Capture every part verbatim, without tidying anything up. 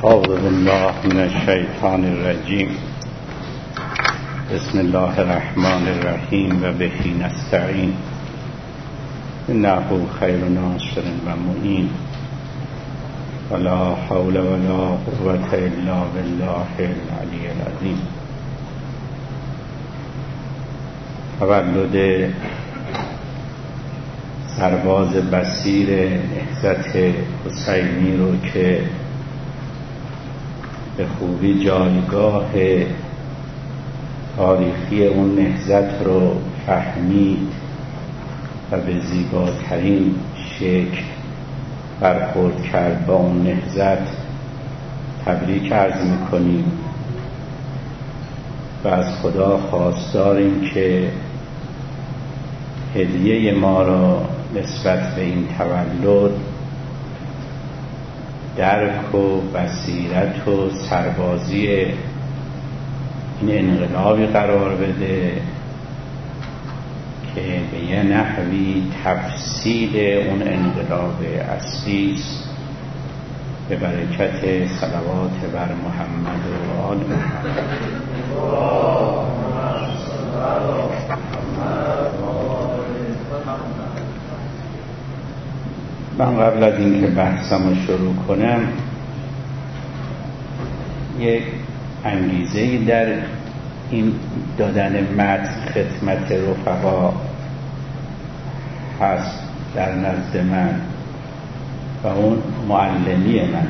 اعوذ بالله من الشیطان الرجیم. بسم الله الرحمن الرحیم و به نستعین انه خیر ناصر و معین ولا حول ولا قوة الا بالله العلی العظیم. تولد سرباز بصیر نهضت حسینی رو که به خوبی جایگاه تاریخی اون نهضت رو فهمید و به زیباترین شکل برخورد کرد با اون نهضت تبریک عرض می‌کنیم و از خدا خواستاریم که هدیه ما را نسبت به این تولد درک و بصیرت و سربازی این انقلابی قرار بده که به یه نحوی تفصیل اون انقلاب اصلی است، به برکت صلوات بر محمد و آل محمد. من قبل از اینکه بحثم رو شروع کنم یک انگیزه‌ای در این دادن متن خدمت رفقا هست در نزد من و اون معلمی من.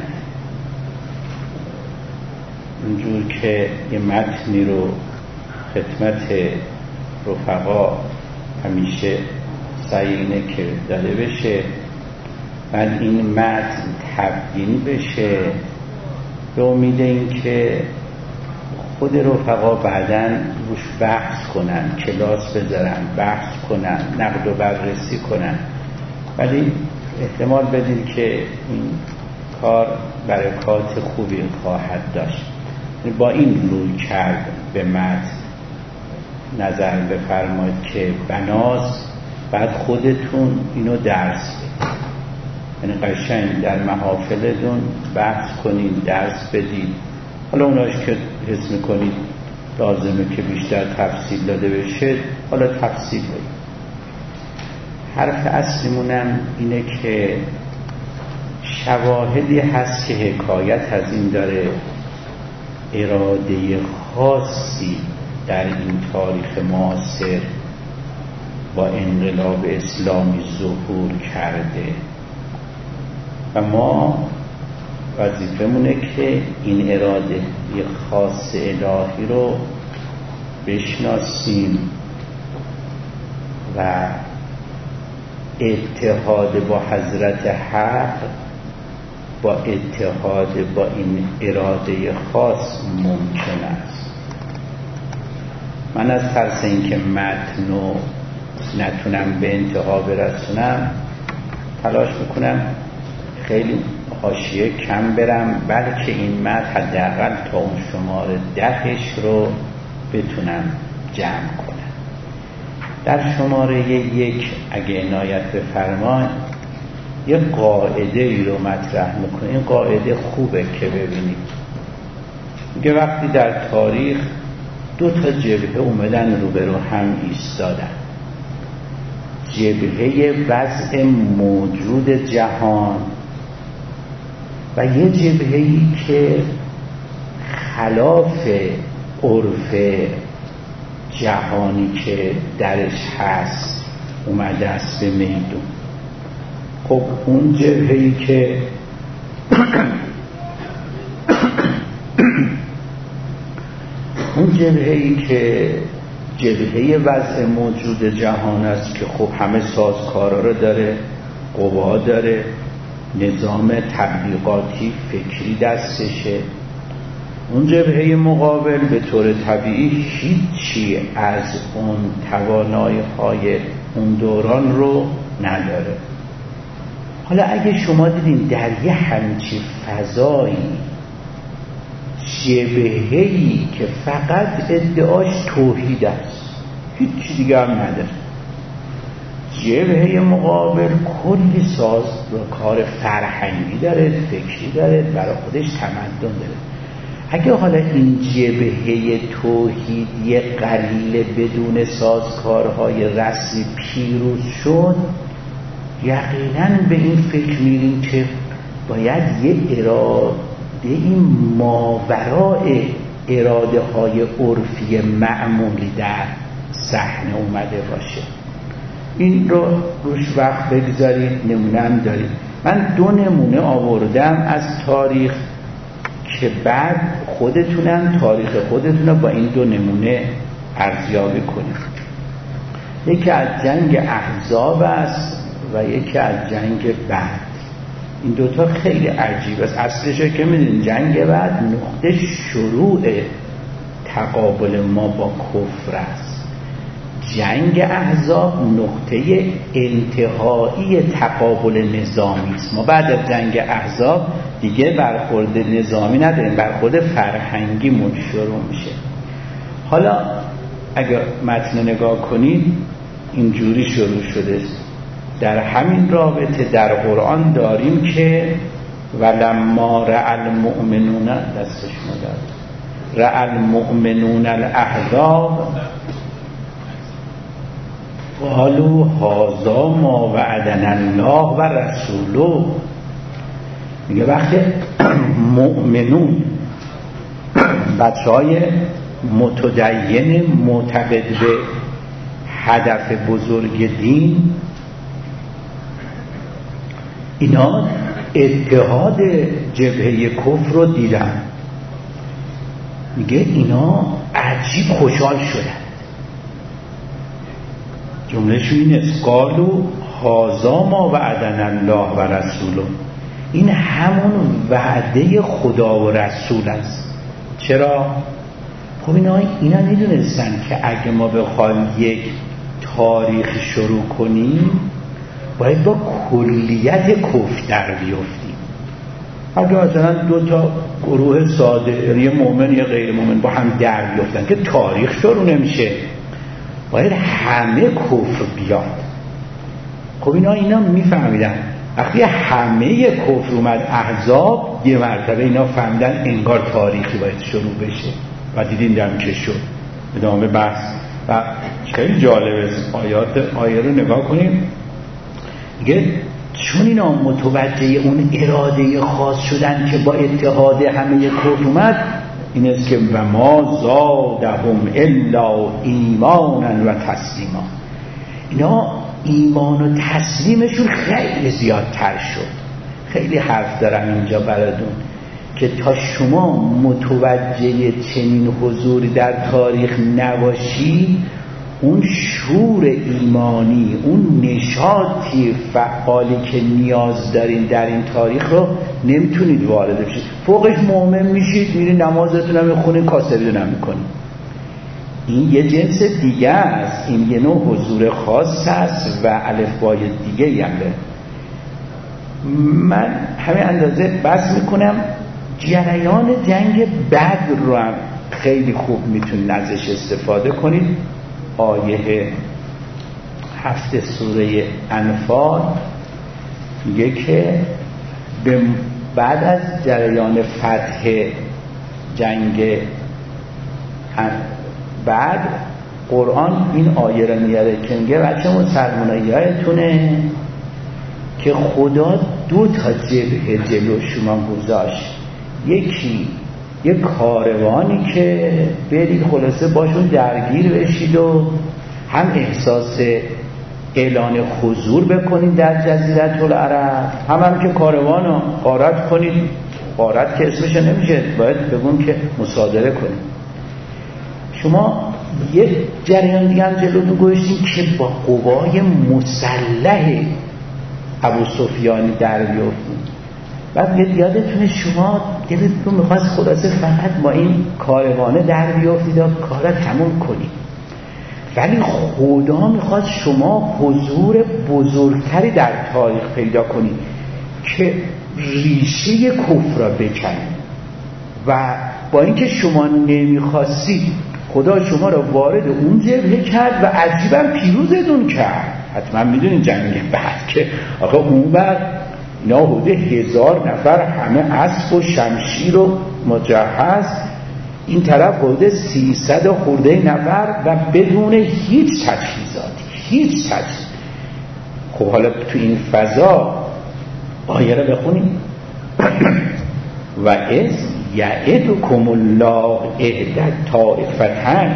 اونجور که یه متنی رو خدمت رفقا همیشه سعی اینه که داده بشه، بعد این متن تبیین بشه به امید این که خود رفقا بعداً روش بحث کنن، کلاس بذارن، بحث کنن، نقد و بررسی کنن. ولی احتمال بدید که این کار برکات خوبی خواهد داشت. با این روی کرد به متن نظر بفرمایید که بناس بعد خودتون اینو درس بدید، یعنی قشنگ در محافلتون بحث کنید، درس بدید. حالا اوناش که حس میکنید لازمه که بیشتر تفصیل داده بشه حالا تفصیل بدید. حرف اصلیمونم اینه که شواهدی هست که حکایت از این داره اراده خاصی در این تاریخ معاصر با انقلاب اسلامی ظهور کرده و ما وظیفمونه که این اراده خاص الهی رو بشناسیم و اتحاد با حضرت حق با اتحاد با این اراده خاص ممکن است. من از ترس اینکه متن رو نتونم به انتها برسونم تلاش میکنم خیلی حاشیه کم برم، بلکه این متن حداقل تا اون شماره دهش رو بتونم جمع کنم. در شماره یک اگه عنایت بفرمایید یه قاعده ای رو مطرح میکنه. این قاعده خوبه که ببینید. میگه وقتی در تاریخ دو تا جبهه اومدن روبرو هم ایستادن، جبهه وضع موجود جهان و یه جبهه‌ای که خلاف عرف جهانی که درش هست اومده است به میدون. خب اون جبهه‌ای که اون جبهه‌ای که جبهه وضع موجود جهان است که خب همه سازکارا رو داره، قوا داره، نظام تبلیغاتی فکری دستشه. اون جبهه مقابل به طور طبیعی هیچی از اون توانایی‌های اون دوران رو نداره. حالا اگه شما دیدین در یه همچین فضایی جبهه‌ای که فقط ادعاش توحید است، هیچ دیگه هم نداره، جبهه مقابل کلی ساز و کار فرهنگی داره، فکری داره، برای خودش تمدن داره. اگه حالا این جبهه توحیدی قلیل بدون سازکارهای رسمی پیروز شد، یقینا به این فکر میریم که باید یه اراده این ماورای اراده های عرفی معمولی در صحنه اومده باشه. این رو روش وقت بگذارید، نمونه هم دارید. من دو نمونه آوردم از تاریخ که بعد خودتونم تاریخ خودتون رو با این دو نمونه ارزیابی کنید. یکی از جنگ احزاب است و یکی از جنگ بعد. این دوتا خیلی عجیب است. اصلش که میدونید جنگ بعد نقطه شروع تقابل ما با کفر است. جنگ احزاب نقطه انتهایی تقابل نظامی است. ما بعد از جنگ احزاب دیگه برخورد نظامی نداریم، برخورد فرهنگی مون شروع میشه. حالا اگر متن نگاه کنید اینجوری شروع شده است. در همین رابطه در قرآن داریم که ولما رأى المؤمنون دستش مداد رأى المؤمنون الاحزاب قالوا هذا ما وعدنا الله و رسوله. میگه وقتی مؤمنون، بچه های متدین معتقد به هدف بزرگ دین، اینا اتحاد جبهه کفر رو دیدن، میگه اینا عجیب خوشحال شدن. جملهشون این است قالوا هذا ما وعدنا الله و رسوله. این همون وعده خدا و رسول است. چرا؟ خب اینا اینا میدونستن که اگه ما بخوایم یک تاریخ شروع کنیم باید با کلیت کفر در بیفتیم. اگه مثلا دو تا گروه ساده، یه مؤمن یه غیر مؤمن با هم در بیفتن که تاریخ شروع نمیشه، باید همه کفر بیاد. خب اینا اینا میفهمیدن وقتی همه کفر اومد احزاب، یه مرتبه اینا فهمیدن انگار تاریخی باید شروع بشه و دیدین دم چه شد. ادامه بحث و خیلی جالبه. آیات آیه رو نگاه کنیم. میگه چون اینا متوجه اون اراده خاص شدن که با اتحاد همه کفر اومد، این است که و ما زادهم الا ایمانا و تسلیما. اینا ایمان و تسلیمشون خیلی زیادتر شد. خیلی حرف دارم اینجا براتون که تا شما متوجه چنین حضوری در تاریخ نباشی، اون شور ایمانی، اون نشاطی فعالی که نیاز دارین در این تاریخ رو نمیتونید وارد بشید. فوقش مؤمن میشید، میرین نمازتون هم میخونین، کاسبیتون هم میکنین. این یه جنس دیگه است، این یه نوع حضور خاص است و الفبای دیگه هم داره. من همین اندازه بس میکنم جریان جنگ بدر رو هم خیلی خوب میتونید ازش استفاده کنید. آیه هفت سوره انفال میگه که بعد از جریان فتح جنگ بعد قرآن این آیه رو میاره که میگه بچه مسلمان‌ها یادتونه که خدا دو تا جبهه جلو شما گذاشت. یکی یک کاروانی که برید خلاصه باشون درگیر بشید و هم احساس اعلان حضور بکنید در جزیره العرب، هم هم که کاروان رو غارت کنید. غارت که اسمش نمیشه، باید بگون که مصادره کنید. شما یک جریان دیگه هم جلوتون گذاشتین که با قوای مسلح ابو سفیان در بیافتید. بعد یادتونه شما دلتون میخواست خلاصه فقط با این کاروانه در بیافتید و کارا تموم کنید، ولی خدا میخواست شما حضور بزرگتری در تاریخ پیدا کنید که ریشه کفر را بکنید. و با اینکه شما نمیخواستید، خدا شما را وارد اون جبهه کرد و عجیبا پیروزتون کرد. حتما میدونین جنگ بعد که آخه اون بر اینا حدود هزار نفر همه اسب و شمشیر و مجهز، این طرف حدود سیصد خورده نفر و بدون هیچ تجهیزاتی، هیچ تجهیز. خب حالا تو این فضا آیه رو بخونیم. و از یعدکم الله احدی الطائفتین،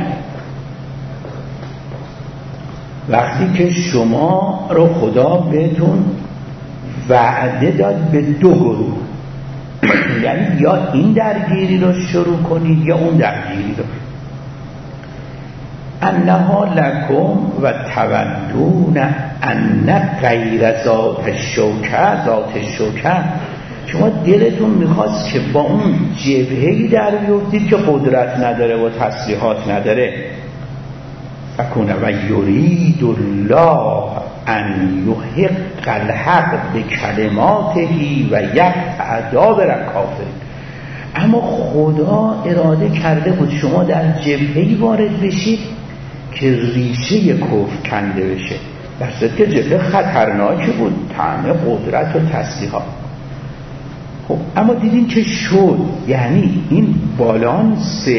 وقتی که شما رو خدا بهتون وعده داد به دو گروه، یعنی یا این درگیری رو شروع کنید یا اون درگیری رو، انها لکم و تودون ان غیر ذات الشوکه، ذات الشوکه شما دلتون میخواست که با اون جبهه‌ای در بیفتید که قدرت نداره و تسلیحات نداره. فکونه و یرید الله ان یحق الحق بکلماتهی و یقطع دابر الکافرین. اما خدا اراده کرده بود شما در جبهه‌ای وارد بشید که ریشه کفر کنده بشه، در صورتی که جبهه خطرناکی بود، طعم قدرت و تسلیحات. خب اما دیدین که شد، یعنی این بالانس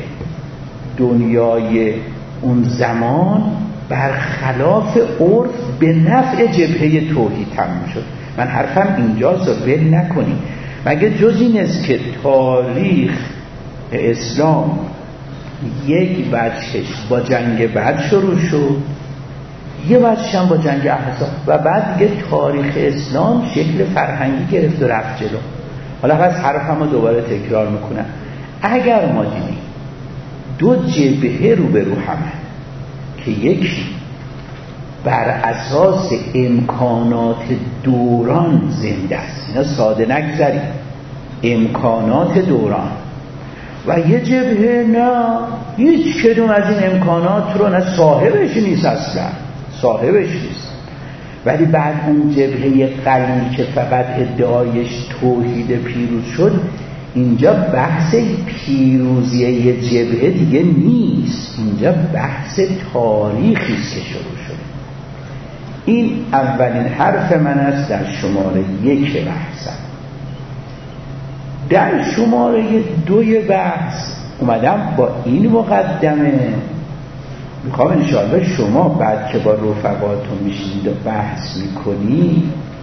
دنیای اون زمان برخلاف عرف به نفع جبهه توحید تموم شد. من حرفم اینجاست، ول نکنید. مگه جز این است که تاریخ اسلام یک وجهش با جنگ بعد شروع شد، یه وجهش هم با جنگ احزاب، و بعد دیگه تاریخ اسلام شکل فرهنگی گرفت و رفت جلو. حالا بس حرفم رو دوباره تکرار میکنم. اگر ما دیدیم دو جبهه رو به رو همه که یکی بر اساس امکانات دوران زنده است، اینا ساده نگذاریم، امکانات دوران، و یه جبهه نه، هیچ کدوم از این امکانات رو، نه صاحبش نیست، اصلا صاحبش نیست، ولی بعد اون جبهه قلیل که فقط ادعایش توحید پیروز شد، اینجا بحث پیروزی یه جبهه دیگه نیست، اینجا بحث تاریخی است که شروع شده. این اولین حرف من است در شماره یک بحثم. در شماره دوی بحث اومدم با این مقدمه، میخوام انشاءالله شما بعد که با رفقاتون میشینید و بحث میکنید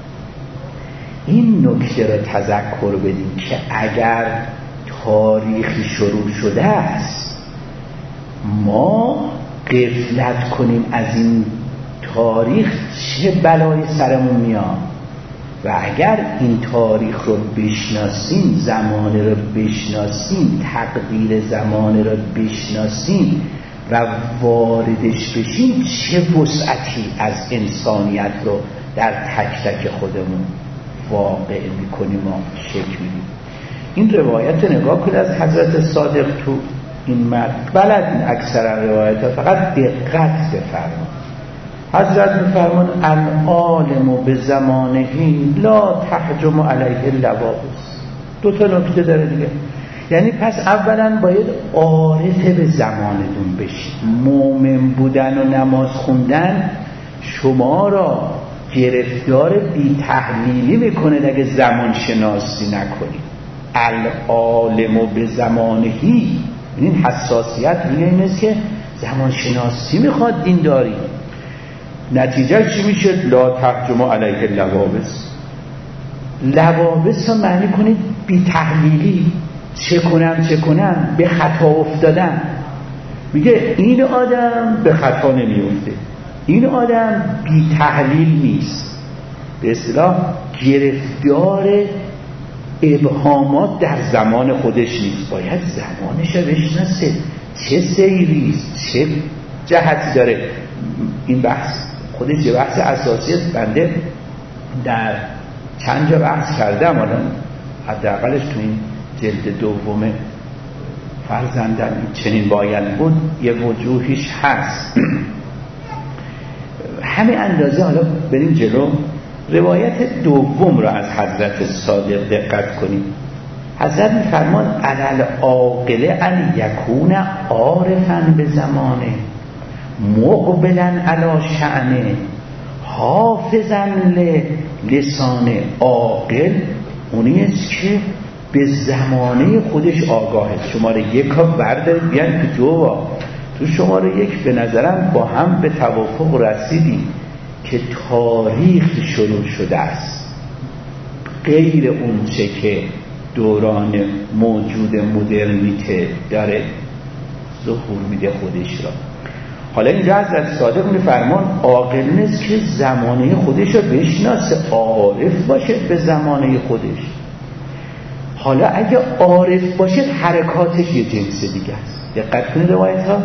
این نکته را تذکر بدید که اگر تاریخی شروع شده است ما غفلت کنیم از این تاریخ چه بلای سرمون میاد، و اگر این تاریخ رو بشناسیم، زمانه رو بشناسیم، تقدیر زمانه رو بشناسیم و واردش بشیم، چه وسعتی از انسانیت رو در تک تک خودمون واقع میکنیم و شکل میدیم. این روایت نگاه کنید از حضرت صادق تو این متن، بلد اکثر روایت ها، فقط دقت بفرمایید. حضرت میفرمان العالم به زمانهی لا تحجم علیه اللوابس. دو تا نکته داره دیگه، یعنی پس اولا باید عارف به زمانتون بشید. مومن بودن و نماز خوندن شما را گرفتار بی تحلیلی میکنه اگه زمان شناسی نکنید. العالم به زمانهی، این حساسیت این است که زمان شناسی میخواد دین داری. نتیجه چی میشه؟ لا تحجم علیه اللوابس. لوابس رو معنی کنید بی تحلیلی، چه کنم چه کنم، به خطا افتادن. میگه این آدم به خطا نمیفته، این آدم بی تحلیل نیست، به اصطلاح گرفتار ابهامات در زمان خودش نیست، باید زمانش رو بشناسه، چه سیریست، چه جهتی داره. این بحث خودش یه بحث اساسی است. بنده در چند جا بحث کردم، الان حداقلش تو این جلد دوم فرزندم چنین باید بود یه وجوهیش هست. همین اندازه. حالا بریم جلو. روایت دوم را از حضرت صادق دقت کنیم. حضرت می‌فرمان علل عاقل ان یکون عارفا به زمانه مقبلا علی شأنه حافظا لسان عاقل اونی است که به زمانه خودش آگاهه. شماره یک ها بردارید بیان تو جو تو شماره یک به نظرم با هم به توافق رسیدیم که تاریخ شروع شده است، غیر اون چه که دوران موجود مدرنیته داره ظهور میده خودش را. حالا اینجا حضرت صادق میفرمان عاقل نیست که زمانه خودش را بشناسه، عارف باشه به زمانه خودش. حالا اگه عارف باشه حرکاتش یه جنس دیگه است. دقت کنید روایت ها،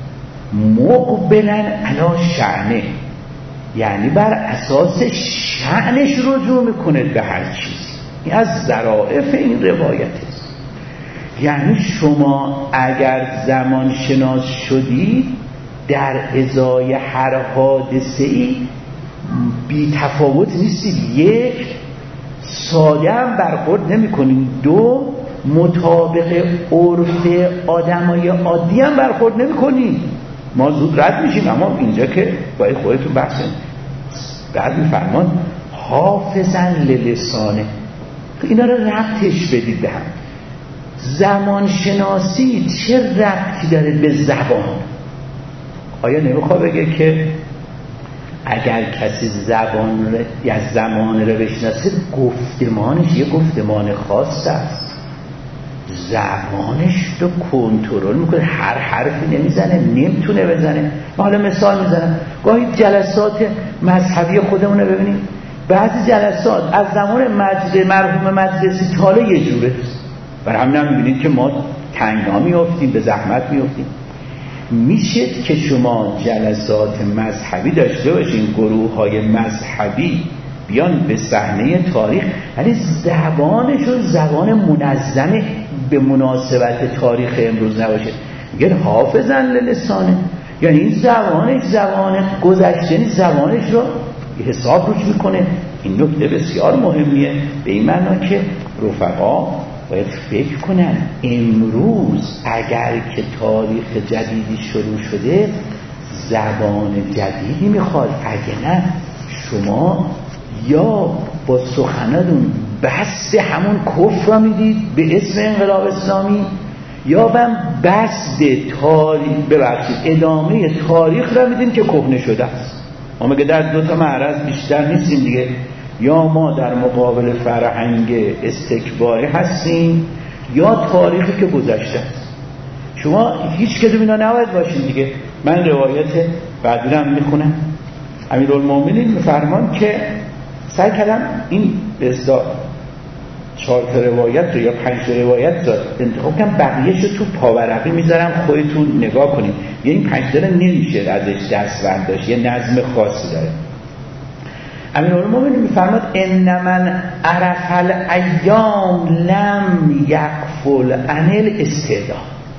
مقبلن علی شأنه، یعنی بر اساس شأنش رجوع میکنه به هر چیزی. این از ظرافت این روایت است. یعنی شما اگر زمان شناس شدید در ازای هر حادثه‌ای بی تفاوت نیستید. یک، ساده هم برخورد نمی کنید. دو، مطابق عرف آدمای عادی هم برخورد نمی کنید. ما زود رد میشیم، اما اینجا که باید خودتون بحثن. بعد میفرمان حافظا للسانه، اینا رو ربطش بدید به هم. زمان شناسی چه ربطی داره به زبان؟ آیا نمیخواد بگه که اگر کسی زبان رو یا زمان رو بشناسه گفتمانش یه گفتمان خاص است، زبانش رو کنترل میکنه، هر حرفی نمیزنه، نمیتونه بزنه. من حالا مثال میزنم، گاهی جلسات مذهبی خودمون رو ببینیم، بعضی جلسات از زمان مجلس مرحوم مجلسی تا حالا یه جوره، برای همین هم میبینید که ما تنگنا میافتیم، به زحمت میافتیم. میشه که شما جلسات مذهبی داشته باشین، گروه های مذهبی بیان به صحنه تاریخ، ولی زبانشون زبان منظم به مناسبت تاریخ امروز نباشه. میگن حافظا للسانه، یعنی این زبانش زبان گذشته نیست، زبانش رو حساب روش میکنه. این نکته بسیار مهمیه، به این معنا که رفقا باید فکر کنن امروز اگر که تاریخ جدیدی شروع شده زبان جدیدی میخواد. اگه نه شما یا با سخناتون بس همون کفر را میدید به اسم انقلاب اسلامی، یا هم بس تاریخ ببخشید ادامه تاریخ را میدین که کهنه شده است. ما مگه در دو تا معرض بیشتر نیستیم دیگه؟ یا ما در مقابل فرهنگ استکباری هستیم یا تاریخی که گذشته است. شما هیچ کدوم اینا نباید باشین دیگه. من روایت بعدی رو میخونم. امیرالمومنین میفرمان که سعی کردم این به اصطلاح چهار تا روایت رو یا پنج تا روایت رو انتخاب کنم، بقیه‌شو تو پاورقی میذارم خودتون نگاه کنید. یه این پنج تا نمیشه ازش دست برداشت، یه نظم خاصی داره. امیرالمومنین میفرماد ان من عرف الایام لم یغفل عن الاستعداد،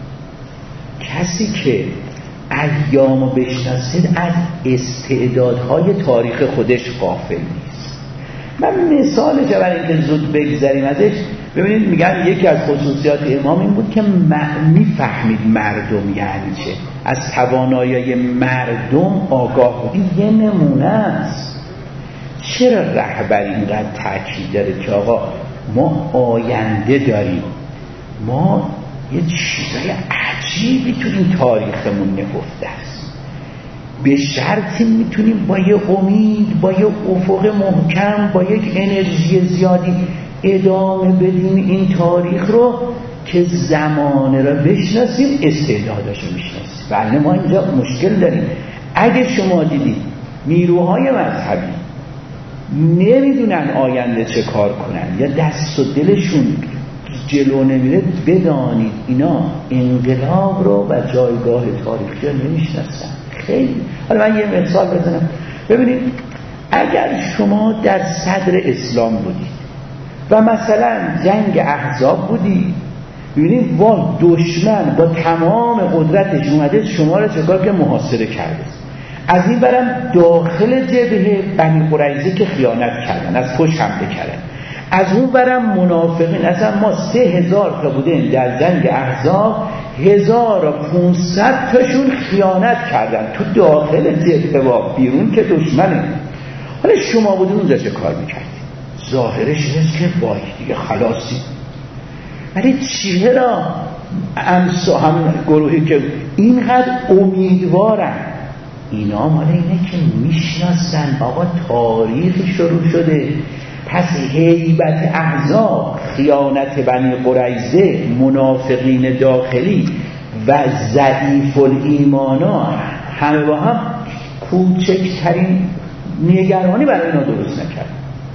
کسی که ایامو بشناسید از استعدادهای تاریخ خودش غافل نیست. من مثالش برای اینکه زود بگذریم ازش، ببینید میگن یکی از خصوصیات امام این بود که میفهمید مردم یعنی چه، از توانایی مردم آگاه بود. این یه نمونه است. چرا رهبری اینقدر تاکید داره که آقا ما آینده داریم، ما یه چیزای عجیبی تو این تاریخمون نهفته است، به شرطی میتونیم با یه امید، با یه افق محکم، با یک انرژی زیادی ادامه بدیم این تاریخ رو که زمانه رو بشناسیم، استعداداشو بشناسیم. بله ما اینجا مشکل داریم. اگه شما دیدید نیروهای مذهبی نمیدونن آینده چه کار کنن یا دست و دلشون جلو نمیره، بدانید اینا انقلاب رو و جایگاه تاریخی رو نمیشناسن. خیلی حالا من یه مثال بزنم. ببینید اگر شما در صدر اسلام بودید و مثلا جنگ احزاب بودید، ببینید وا دشمن با تمام قدرتش اومده شما رو چکار که محاصره کرده، از این برم داخل جبهه بنی قریظه که خیانت کردن، از پشت حمله کردن، از اون برم منافقین. اصلا ما سه هزار تا بودیم در جنگ احزاب، هزار و پونصد تاشون خیانت کردن تو داخل جبهه، و بیرون که دشمنه. حالا شما بودین اونجا چه کار میکردید؟ ظاهرش اینست که وای دیگه خلاصی. ولی چرا امسا هم گروهی که اینقدر امیدوارن؟ اینا مال اینه که میشناسن آقا تاریخ شروع شده، پس هیبت احزاب، خیانت بنی قریظه، منافقین داخلی و ضعیف الایمانا همه با هم کوچکترین نگرانی برای اینا درست نکرد.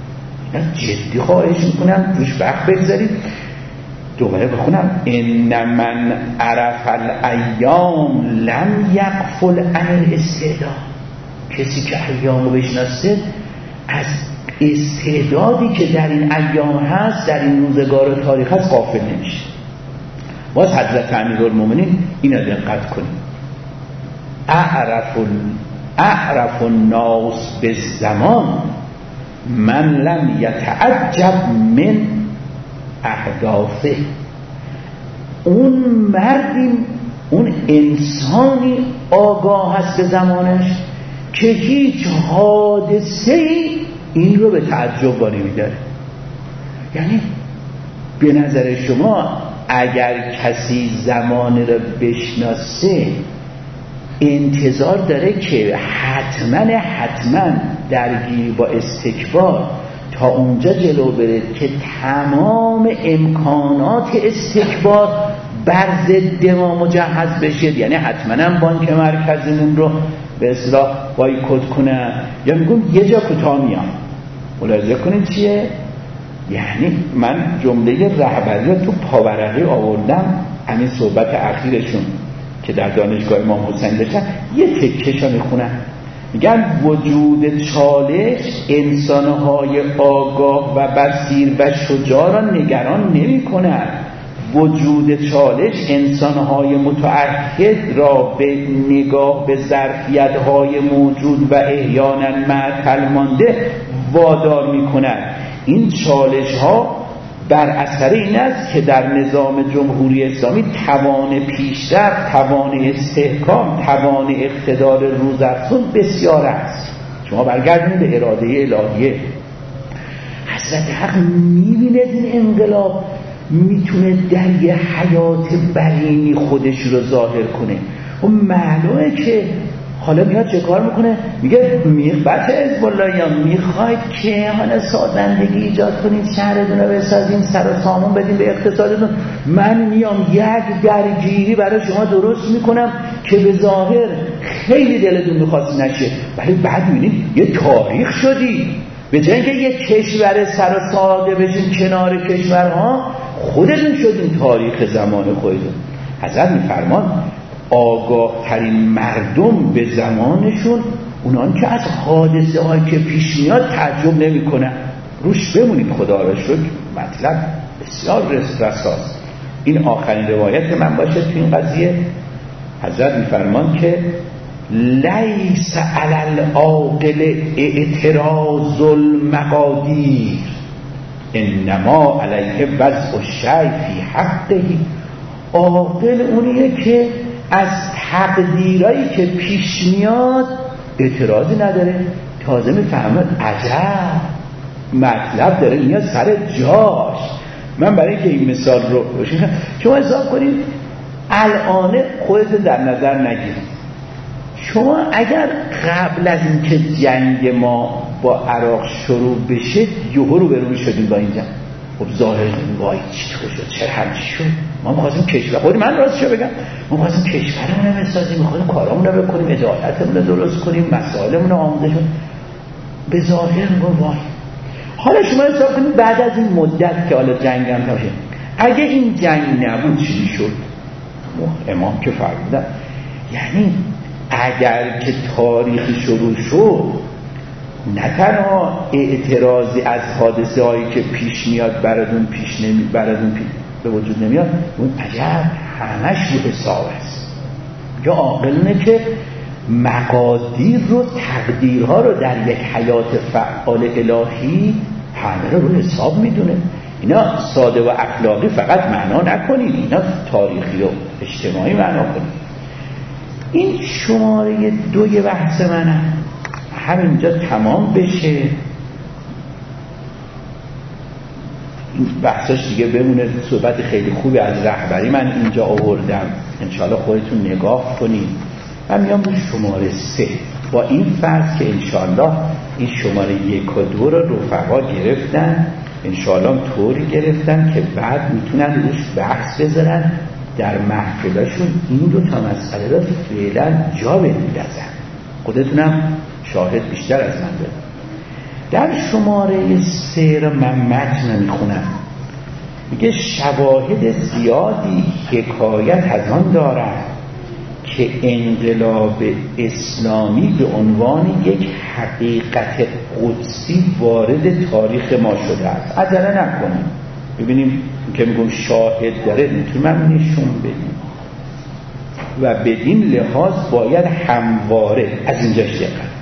جدی خواهش میکنم روش وقت بگذارید. دوباره بخونم: ان من عرف الایام لم یغفل عن الاستعداد. کسی که ایامو بشناسه از استعدادی که در این ایام هست، در این روزگار تاریخ هست، غافل نمیشه. باز حضرت امیرالمومنین اینا دقت کنید: اعرف اعرف الناس بالزمان من لم یتعجب من احداثه. اون مردی، اون انسانی آگاه هست به زمانش که هیچ حادثه‌ای این رو به تعجب با نمی‌داره. یعنی به نظر شما اگر کسی زمان رو بشناسه انتظار داره که حتما حتما درگیری با استکبار تا اونجا جلو بره که تمام امکانات استکبار بر ضد ما مجهز بشه. یعنی حتما بانک مرکزیمون رو به اصطلاح بایکوت کنه، یا میگم یه جا کوتاه میام. ملاحظه کنید چیه؟ یعنی من جمله رهبری رو تو پاورقی آوردم، همین صحبت اخیرشون که در دانشگاه امام حسین داشتن، یه تکه‌شو میخونم. میگن وجود چالش انسانهای آگاه و بصیر و شجاع را نگران نمی کند. وجود چالش انسانهای متعهد را به نگاه به ظرفیت‌های موجود و احیانا معطل مانده وادار می کند. این چالش ها بر اثر این است که در نظام جمهوری اسلامی توان پیشرفت، توان استحکام، توان اقتدار روزافزون بسیار است. شما برگردید به اراده الهیه. حضرت حق می‌بینه این انقلاب میتونه در یه حیات برینی خودش رو ظاهر کنه. و معلومه که حالا میاد چه کار میکنه؟ میگه میخبت حزب الله یا میخواید که حالا سازندگی ایجاد کنید، شهرتون رو بسازیم، سر و سامون بدیم به اقتصادتون، من میام یک درگیری برای شما درست میکنم که به ظاهر خیلی دلتون میخواست نشه، ولی بعد میبینید یه تاریخ شدی. به جای اینکه یه کشور سر و ساده بشین کنار کشورها، خودتون شدین تاریخ زمان خودتون. حضرت میفرمان آگاه ترین مردم به زمانشون اونان که از حادثه هایی که پیش میاد تعجب نمی کنن. روش بمونید، خدا را شکر. مطلب بسیار رساست. این آخرین روایت من باشه تو این قضیه. حضرت میفرمان که لیس علی العاقل اعتراض المقادیر انما علیه وضع الشیء فی حقه. عاقل اونیه که از تقدیرایی که پیش میاد اعتراضی نداره، تازه میفهمه عجب مطلب داره میاد سر جاش. من برای اینکه این مثال رو روشن شما حساب کنید، الان خودت در نظر نگیرید. شما اگر قبل از اینکه جنگ ما با عراق شروع بشه یهو رو برون شدیم با این جنگ، خب ظاهر وای چطور شد، چرا همچی شد؟ ما می‌خواستیم کشور خود من راستش بگم ما می‌خواستیم کشورمون رو بسازیم، می‌خواستیم کارامون رو بکنیم، عدالتمون رو درست کنیم، مسائلمون رو آموزش کنیم. به ظاهر میگم وای. حالا شما حساب کنید بعد از این مدت که حالا جنگ هم تمام شد، اگه این جنگ نبود چی شد؟ امام که فرمودن یعنی اگر که تاریخ شروع شد نه تنها اعتراضی از حادثه هایی که پیش میاد براتون پیش نمی براتون پیش به وجود نمیاد، اون عجب همش رو حساب است. یا عاقلونه که مقادیر رو، تقدیرها رو در یک حیات فعال الهی همه رو رو حساب میدونه. اینا ساده و اخلاقی فقط معنا نکنید، اینا تاریخی و اجتماعی معنا کنید. این شماره دوی بحث منه. همینجا تمام بشه. این بحثاش دیگه بمونه، صحبت خیلی خوبی از رهبری من اینجا آوردم، انشاءالله خودتون نگاه کنید. من میام رو شماره سه با این فرض که انشاءالله این شماره یک و دو رو رفقا گرفتن، انشاءالله طوری گرفتن که بعد میتونن روش بحث بذارن در محفلاشون، این دو تا مسئله رو فعلا جا بندازن. خودتونم شاهد بیشتر از من دارم. در شماره سه رو من متن میخونم، میگه شواهد زیادی حکایت از آن دارد که انقلاب اسلامی به عنوان یک حقیقت قدسی وارد تاریخ ما شده است. عجله نکنیم، ببینیم که میگم شاهد داره میتونیم من نشون بدیم و بدین لحاظ باید همواره از اینجاش دقت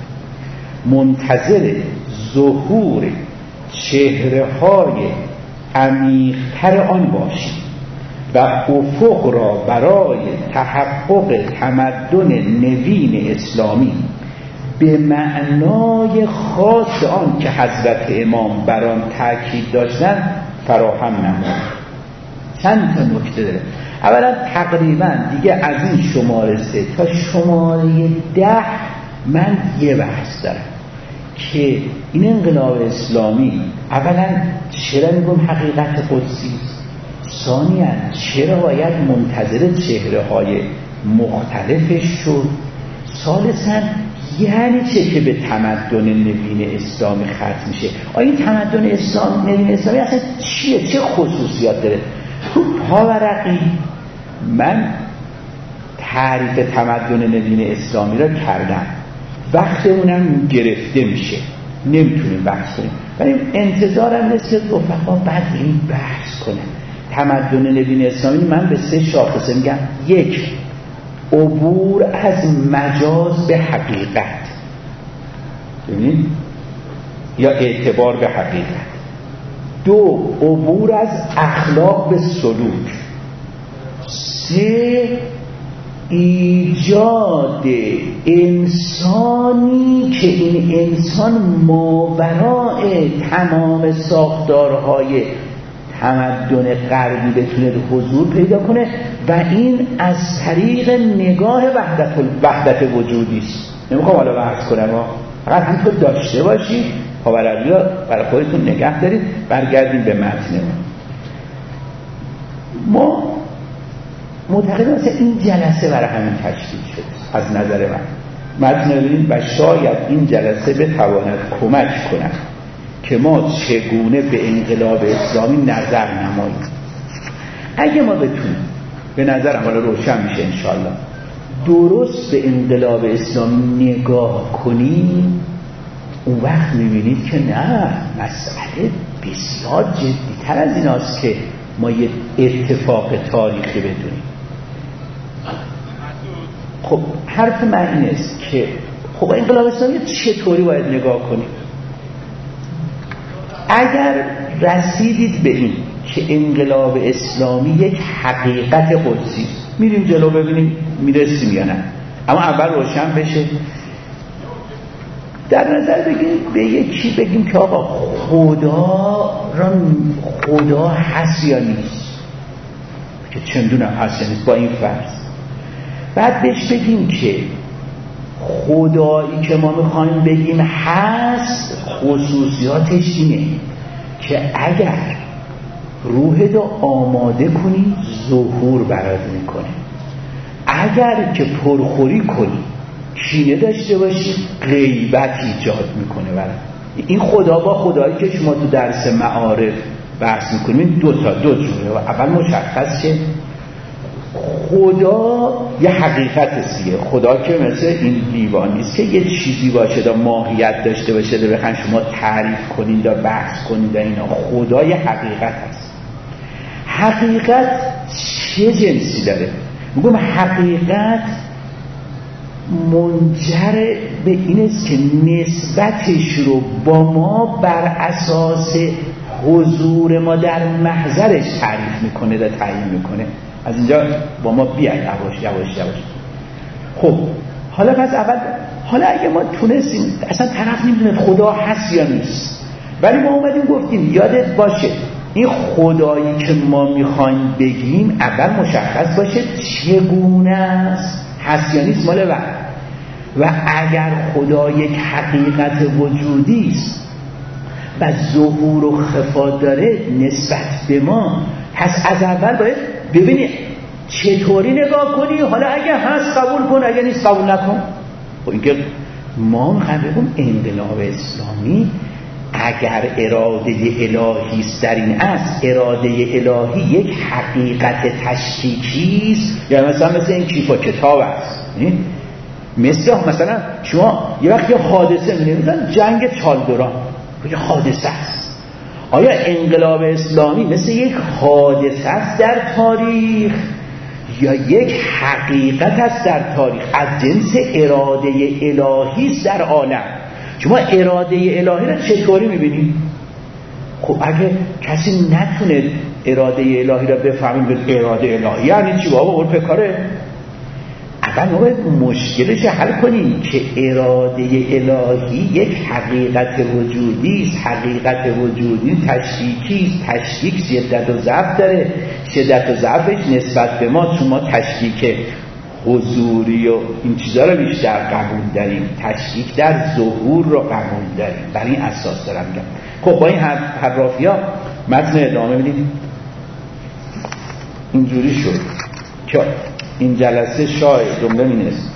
منتظر ظهور چهره های عمیق‌تر آن باشیم و افق را برای تحقق تمدن نوین اسلامی به معنای خاص آن که حضرت امام بر آن تاکید داشتند فراهم نمود. چند تا نکته داره. اولا تقریبا دیگه از این شماره سه تا شماره ده من یه بحث دارم که این انقلاب اسلامی اولا چرا میگم حقیقت قدسی، ثانیاً چرا باید منتظر چهره های مختلفش شد، ثالثاً یعنی چه که به تمدن نوین اسلامی ختم میشه. آیا این تمدن اسلام نوین اسلامی اصلا چیه، چه خصوصیات داره؟ تو پاورقی من تعریف تمدن نوین اسلامی را کردم، وقت اونم گرفته میشه، نمیتونیم بحث کنیم، ولی انتظارم نیست که رفقا بعد این بحث کنه. تمدن نوین اسلامی من به سه شاخصه میگم: یک، عبور از مجاز به حقیقت، ببینید، یا اعتبار به حقیقت. دو، عبور از اخلاق به سلوک. سه، ایجاد انسانی که این انسان ماورای تمام ساختارهای تمدن غربی بتونه حضور پیدا کنه و این از طریق نگاه وحدت وحدت وجودی است. نمیخوام حالا بحث کنم، فقط همینطور داشته باشید، پاورقی را برای خودتون نگه دارید. برگردیم به متن ما. معتقدم مثلا این جلسه برای همین تشکیل شده از نظر من. متن ببینید: و شاید این جلسه بتواند کمک کند که ما چگونه به انقلاب اسلامی نظر نماییم. اگه ما بتونیم، به نظرم حالا روشن میشه انشالله، درست به انقلاب اسلامی نگاه کنیم، اون وقت میبینید که نه، مسئله بسیار جدی‌تر از این است که ما یه اتفاق تاریخی بدونیم. خب حرف من این است که خب انقلاب اسلامی چطوری باید نگاه کنیم؟ اگر رسیدید به این که انقلاب اسلامی یک حقیقت قدسی است، میریم جلو ببینیم میرسیم یا نه. اما اول روشن بشه. در نظر بگیم به یکی بگیم که آقا خدا را خدا هست یا نیست، که چندونم هست یا نیست با این فرض. بعد بهش بگیم که خدایی که ما میخوایم بگیم هست، خصوصیاتش اینه که اگر روحت رو آماده کنی ظهور برات میکنه، اگر که پرخوری کنی کینه داشته باشی غیبت ایجاد میکنه برات. این خدا با خدایی که شما تو درس معارف بحث میکنیم دو تا دو جوره. اول مشخص شه خدا یه حقیقت سیه، خدا که مثل این دیوان نیست که یه چیزی باشه دا ماهیت داشته باشه دا بخواین شما تعریف کنین دا بحث کنین دا اینا. خدا یه حقیقت هست. حقیقت چه جنسی داره؟ میگم حقیقت منجر به این است که نسبتش رو با ما بر اساس حضور ما در محضرش تعریف میکنه دا تعیین میکنه. از اینجا با ما بیاد یواش یواش یواش. خب حالا پس اول حالا اگه ما تونستیم، اصلا طرف نمیدونه خدا هست یا نیست، ولی ما اومدیم گفتیم یادت باشه این خدایی که ما میخوایم بگیم اول مشخص باشه چگونه است، هست یا نیست مال وقت. و اگر خدا یک حقیقت وجودی است و ظهور و خفا داره نسبت به ما، پس از اول باید ببینی چطوری نگاه کنی. حالا اگر هست قبول کن، اگر نیست قبول نکن. خب اینکه ما قبول انقلاب اسلامی اگر اراده الهی است در این است، اراده الهی یک حقیقت تشکیکی است، یا مثلا مثل این کیف و کتاب است. مثل مثلا شما یه وقت یه حادثه می‌بینید، جنگ چالدوران یه حادثه است. آیا انقلاب اسلامی مثل یک حادثه است در تاریخ یا یک حقیقت است در تاریخ از جنس اراده الهی است در عالم؟ شما اراده الهی را چطوری می‌بینید؟ خب اگه کسی نتونه اراده الهی را بفهمه، به اراده الهی یعنی چی بابا؟ اون پکاره. اول ما باید مشکلش حل کنیم که اراده الهی یک حقیقت وجودی است. حقیقت وجودی تشکیکی است. تشکیک شدت و ضعف داره. شدت و ضعفش نسبت به ما، چون ما تشکیک حضوری و این چیزا رو بیشتر قبول داریم، تشکیک در ظهور رو قبول داریم. بر این اساس دارم میگم. خب با این حرافیا متن ادامه بدید. اینجوری شد که این جلسه شاید جمله می نیست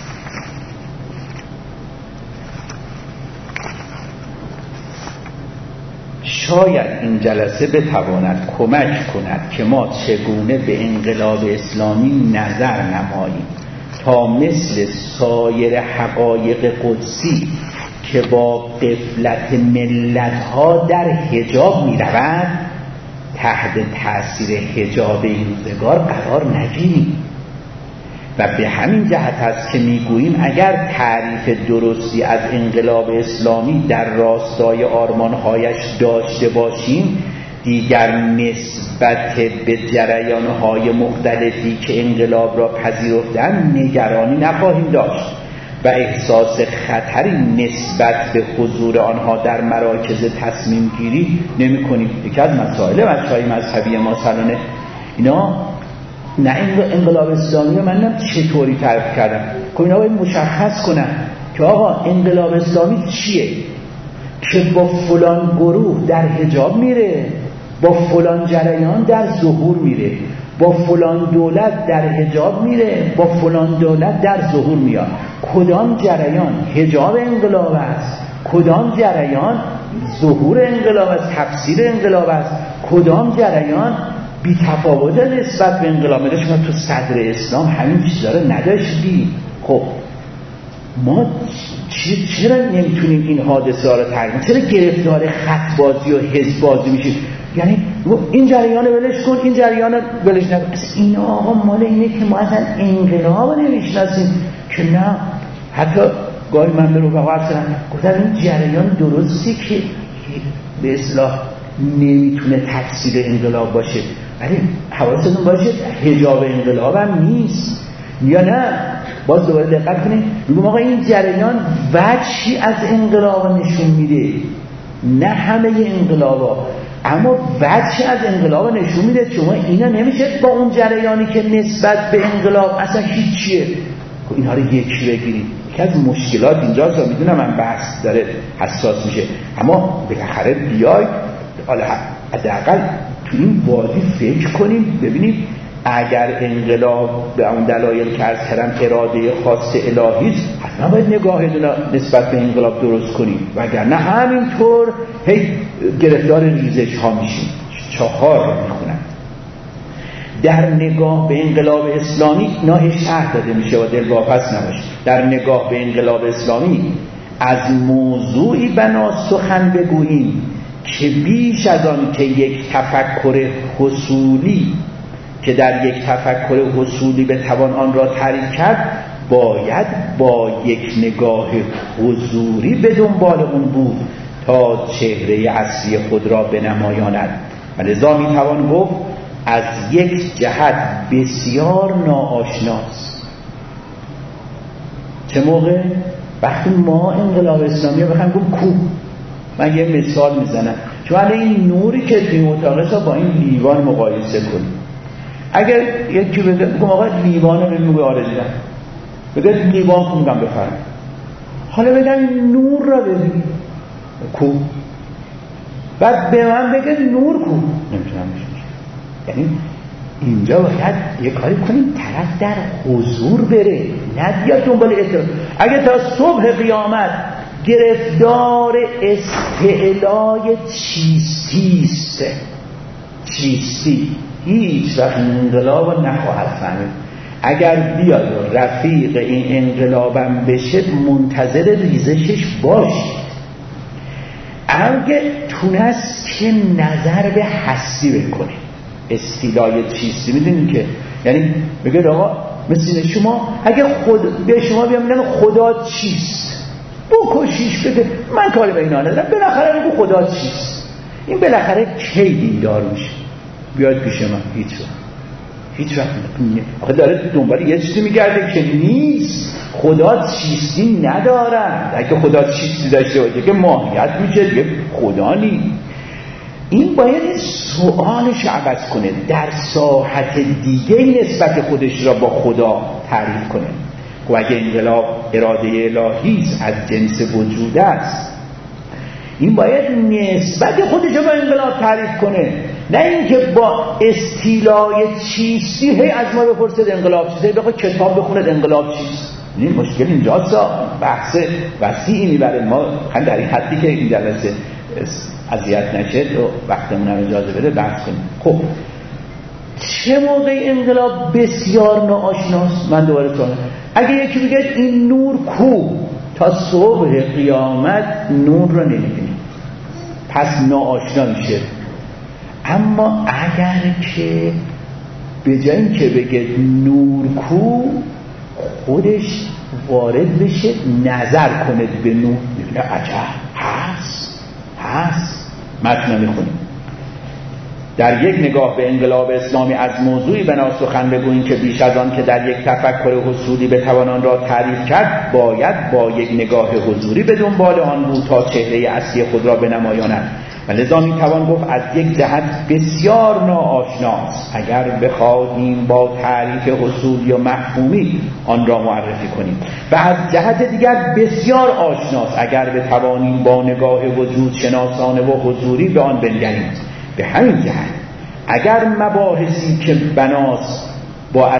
شاید این جلسه بتواند کمک کند که ما چگونه به انقلاب اسلامی نظر نماییم تا مثل سایر حقایق قدسی که با غفلت ملت‌ها در حجاب می‌رود تحت تأثیر حجاب این روزگار قرار نگیریم. و به همین جهت است که میگوییم اگر تعریف درستی از انقلاب اسلامی در راستای آرمانهایش داشته باشیم، دیگر نسبت به جریانهای مختلفی که انقلاب را پذیرفتند نگرانی نخواهیم داشت و احساس خطری نسبت به حضور آنها در مراکز تصمیم گیری نمی کنیم. یکی از مسائل بچه‌های مذهبی ما سالانه اینا نه انقلاب اسلامی من نم چطوری تعریف کردم که اینا باید مشخص کنن که آقا انقلاب اسلامی چیه که با فلان گروه در حجاب میره، با فلان جریان در ظهور میره، با فلان دولت در حجاب میره، با فلان دولت در ظهور میاد. کدام جریان حجاب انقلاب است، کدام جریان ظهور انقلاب است، تفسیر انقلاب است، کدام جریان بی تفاوت نسبت به انقلاب میده. شما تو صدر اسلام همین چیزا رو نداشتی. خب ما چرا نمیتونیم این حادثه ها رو ترجمه؟ چرا گرفتار خط بازی و حزب بازی میشیم؟ یعنی این جریان ولش کن، این جریان ولش نکن. اصلا این آقا مال اینه که ما اصلا انقلاب نمیشناسیم که نه. حتی گاهی من به رفقا اصلا گفتم این جریان درستی که به اصلاح نمیتونه تفسیر انقلاب باشه، ولی حواستون باشه حجاب انقلاب هم نیست یا نه. باز دوباره دقت کنید، میگم آقا این جریان وجهی از انقلاب نشون میده، نه همه انقلابا، اما وجهی از انقلاب نشون میده. شما اینا نمیشه با اون جریانی که نسبت به انقلاب اصلا هیچیه اینها رو یکی بگیرید. یکی از مشکلات اینجاست، میدونم من بحث داره حساس میشه، اما بالاخره بیاید حداقل تو این وادی فکر کنیم ببینید اگر انقلاب به اون دلایل که عرض کردم اراده خاص الهی است، حتما باید نگاهتون نسبت به انقلاب درست کنیم، وگرنه همینطور هی گرفتار ریزش ها میشیم. چهار رو میخونم. در نگاه به انقلاب اسلامی ناهش شرح داده میشه و دل واپس نباشه. در نگاه به انقلاب اسلامی از موضوعی بنا سخن بگوییم که بیش از آن که یک تفکر حصولی که در یک تفکر حصولی به توان آن را تعریف کرد، باید با یک نگاه حضوری به دنبال اون بود تا چهره اصلی خود را بنمایاند. و لذا می توان گفت از یک جهت بسیار ناآشناست. چه موقع؟ وقتی ما انقلاب اسلامی رو بخوایم گفت کو، من یه مثال میزنم، چون این نوری که توی اتاقه با این لیوان مقایسه کنیم. اگر یکی بگه بگم آقا لیوان رو میگه آره دیدم، بگه لیوان کو، میگم بفرم. حالا بگم نور را ببین کو، بعد به من بگه نور کو، نمیتونم بشم. یعنی اینجا باید یه کاری کنیم طرف در حضور بره، نه بیاد دنبال اعتراض. اگه تا صبح قیامت گرفتار استعلای چیستیست، چیستی هیچ وقت انقلاب نخواهد فهمید. اگر بیاد رفیق این انقلابم بشه منتظر ریزشش باشید. اگه تونست که نظر به هستی بکنه، استیلای چیستی، میدونی که یعنی بگه آقا مثل شما اگه خود به شما بیام میگن خدا چیست، بکشیش، بده من کاری به اینا ندارم، بالاخره بگو خدا چیست. این بالاخره کی دیندار میشه؟ بیاد پیش من. هیچ وقت هیچ وقت آخه داره دنبال یه چیزی میگرده که نیست. خدا چیستی ندارن. اگه خدا چیستی داشته باشه که ماهیت میشه دیگه خدا نیست. این باید سوالش عوض کنه، در ساحت دیگه نسبت خودش را با خدا تعریف کنه. و اگه انقلاب اراده الهی است، از جنس وجود است، این باید نسبت خودش را با انقلاب تعریف کنه، نه اینکه با استیلای چیستی هی از ما بپرسید انقلاب چیست، هی بخواد کتاب بخوند انقلاب چیست. این مشکل اینجاست. بحث وسیعی میبره. ما خیلی در این حدی که این جلسه اذیت نشه و وقتمون هم اجازه بده بحث کنیم. خب چه موقع انقلاب بسیار ناآشناست؟ من دوباره تونم اگه یکی بگه این نور کو، تا صبح قیامت نور رو نمیبینیم، پس ناآشنا میشه. اما اگر که به جای این که بگه نور کو، خودش وارد بشه نظر کنه به نور، میگه عجب هست هست. متن میخونیم. در یک نگاه به انقلاب اسلامی از موضوعی بنا سخن بگوییم که بیش از آن که در یک تفکر حصولی بتوان آن را تعریف کرد، باید با یک نگاه حضوری به دنبال آن بود تا چهره اصلی خود را بنمایاند. و لذا می توان گفت از یک جهت بسیار ناآشناست اگر بخواهیم با تعریف حصولی و مفهومی آن را معرفی کنیم، و از جهت دیگر بسیار آشناست اگر بتوانیم با نگاه وجود شناسانه و حضوری به آن بنگریم. به همین جهت اگر مباحثی که بناست با